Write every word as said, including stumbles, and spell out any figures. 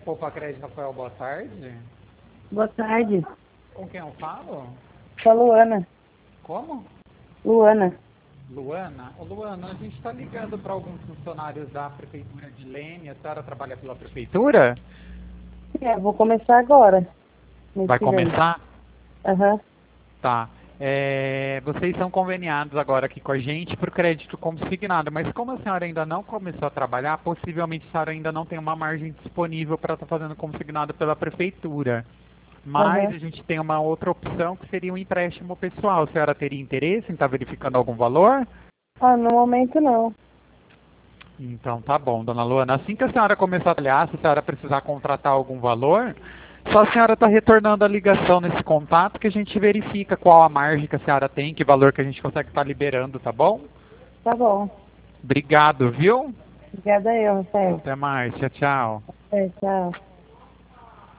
Poupa Crédito Rafael, boa tarde. Boa tarde. Com quem eu falo? Sou a Luana. Como? Luana. Luana? Ô, Luana, a gente está ligando para alguns funcionários da Prefeitura de Leme. A senhora trabalha pela Prefeitura? É, vou começar agora. mês Vai que vem. começar? Aham. Tá. É, vocês são conveniados agora aqui com a gente por crédito consignado, mas como a senhora ainda não começou a trabalhar, possivelmente a senhora ainda não tem uma margem disponível para estar fazendo consignado pela Prefeitura. Mas Aham. a gente tem uma outra opção que seria um empréstimo pessoal. A senhora teria interesse em estar verificando algum valor? Ah, no momento não. Então tá bom, dona Luana. Assim que a senhora começar a trabalhar, se a senhora precisar contratar algum valor, só a senhora está retornando a ligação nesse contato que a gente verifica qual a margem que a senhora tem, que valor que a gente consegue estar liberando, tá bom? Tá bom. Obrigado, viu? Obrigada eu, Rafael. Até mais. Tchau, tchau. É, tchau.